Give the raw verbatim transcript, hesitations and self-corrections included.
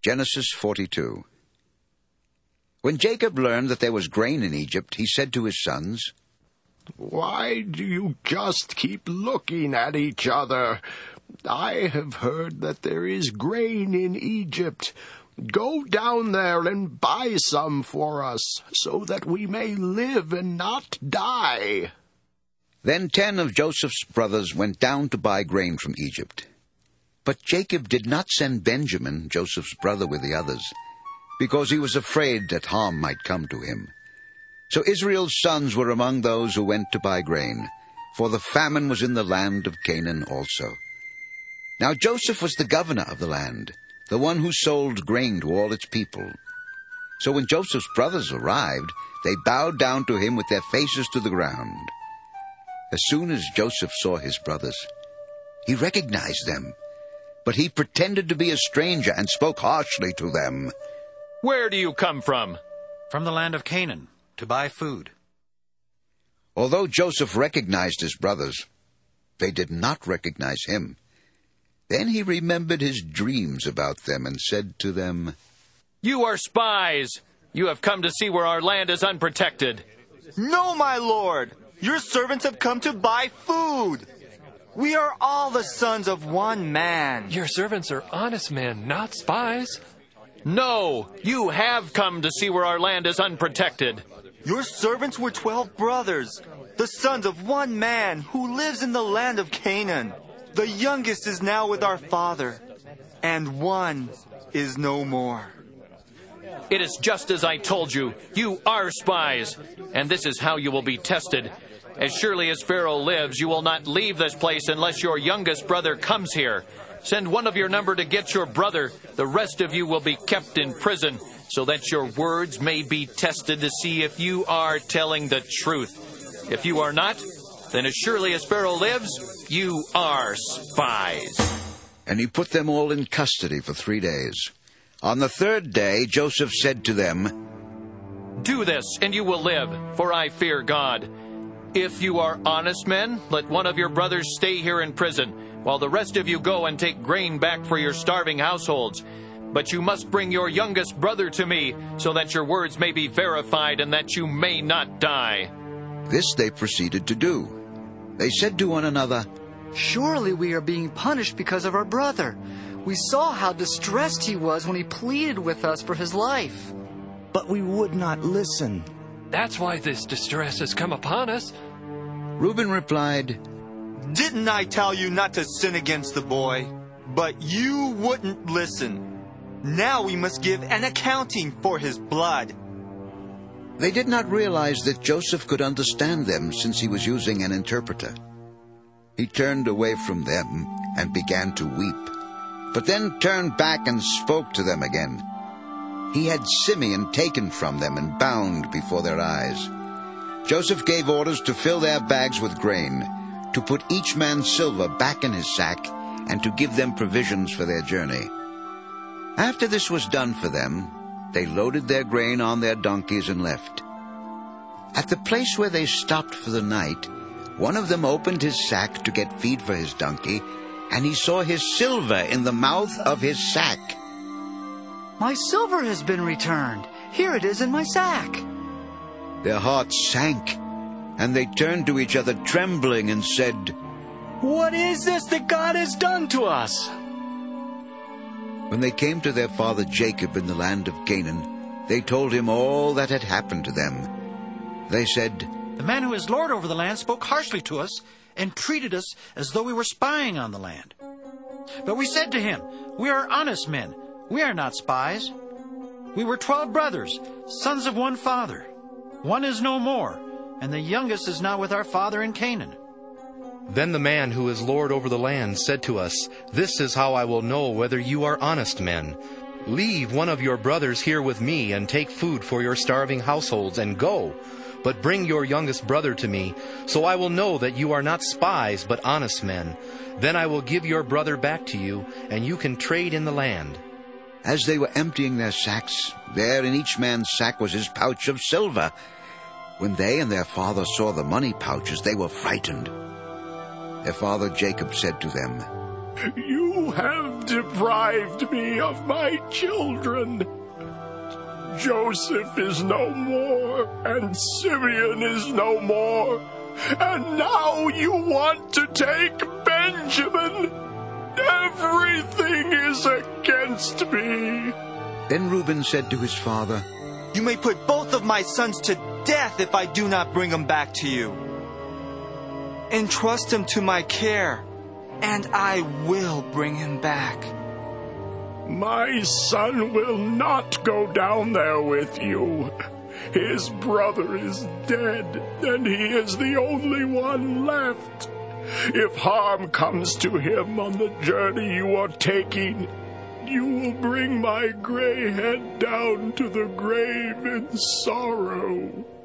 Genesis forty-two. When Jacob learned that there was grain in Egypt, he said to his sons, "Why do you just keep looking at each other? I have heard that there is grain in Egypt. Go down there and buy some for us, so that we may live and not die." Then ten of Joseph's brothers went down to buy grain from Egypt. But Jacob did not send Benjamin, Joseph's brother, with the others, because he was afraid that harm might come to him. So Israel's sons were among those who went to buy grain, for the famine was in the land of Canaan also. Now Joseph was the governor of the land, the one who sold grain to all its people. So when Joseph's brothers arrived, they bowed down to him with their faces to the ground. As soon as Joseph saw his brothers, he recognized them, but he pretended to be a stranger and spoke harshly to them. "Where do you come from?" "From the land of Canaan, to buy food." Although Joseph recognized his brothers, they did not recognize him. Then he remembered his dreams about them and said to them, "You are spies. You have come to see where our land is unprotected." "No, my lord. Your servants have come to buy food. We are all the sons of one man." "Your servants are honest men, not spies." "No, you have come to see where our land is unprotected." "Your servants were twelve brothers, the sons of one man who lives in the land of Canaan. The youngest is now with our father, and one is no more." "It is just as I told you. You are spies, and this is how you will be tested. As surely as Pharaoh lives, you will not leave this place unless your youngest brother comes here. Send one of your number to get your brother. The rest of you will be kept in prison, so that your words may be tested to see if you are telling the truth. If you are not, then as surely as Pharaoh lives, you are spies." And he put them all in custody for three days. On the third day, Joseph said to them, "Do this, and you will live, for I fear God. If you are honest men, let one of your brothers stay here in prison, while the rest of you go and take grain back for your starving households. But you must bring your youngest brother to me, so that your words may be verified and that you may not die." This they proceeded to do. They said to one another, "Surely we are being punished because of our brother. We saw how distressed he was when he pleaded with us for his life. But we would not listen. That's why this distress has come upon us." Reuben replied, "Didn't I tell you not to sin against the boy? But you wouldn't listen. Now we must give an accounting for his blood." They did not realize that Joseph could understand them since he was using an interpreter. He turned away from them and began to weep, but then turned back and spoke to them again. He had Simeon taken from them and bound before their eyes. Joseph gave orders to fill their bags with grain, to put each man's silver back in his sack, and to give them provisions for their journey. After this was done for them, they loaded their grain on their donkeys and left. At the place where they stopped for the night, one of them opened his sack to get feed for his donkey, and he saw his silver in the mouth of his sack. "My silver has been returned. Here it is in my sack." Their hearts sank, and they turned to each other trembling and said, "What is this that God has done to us?" When they came to their father Jacob in the land of Canaan, they told him all that had happened to them. They said, "The man who is lord over the land spoke harshly to us and treated us as though we were spying on the land. But we said to him, 'We are honest men. We are not spies. We were twelve brothers, sons of one father. One is no more, and the youngest is now with our father in Canaan.' Then the man who is lord over the land said to us, 'This is how I will know whether you are honest men. Leave one of your brothers here with me and take food for your starving households and go. But bring your youngest brother to me, so I will know that you are not spies but honest men. Then I will give your brother back to you, and you can trade in the land.' As they were emptying their sacks, there in each man's sack was his pouch of silver. When they and their father saw the money pouches, they were frightened. Their father Jacob said to them, "You You have deprived me of my children. Joseph is no more, and Simeon is no more, and now you want to take Benjamin. Everything is against me. Then Reuben said to his father, You may put both of my sons to death if I do not bring them back to you. Entrust him to my care, and I will bring him back. My son will not go down there with you. His brother is dead, and he is the only one left. If harm comes to him on the journey you are taking, you will bring my gray head down to the grave in sorrow.